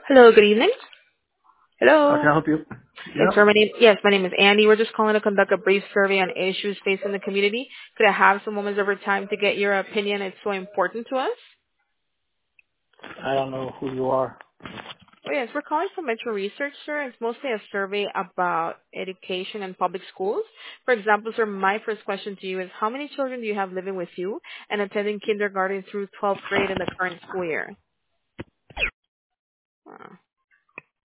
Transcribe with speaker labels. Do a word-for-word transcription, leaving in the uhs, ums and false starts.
Speaker 1: Hello, good evening.
Speaker 2: How can
Speaker 1: Hello.
Speaker 2: I help you?
Speaker 1: Yes,
Speaker 2: Yep.
Speaker 1: sir. My name, yes, my name is Andy. We're just calling to conduct a brief survey on issues facing the community. Could I have some moments of your time to get your opinion? It's so important to us.
Speaker 2: I don't know who you are.
Speaker 1: Oh, yes, we're calling from Metro Research, sir. It's mostly a survey about education and public schools. For example, sir, my first question to you is how many children do you have living with you and attending kindergarten through twelfth grade in the current school year?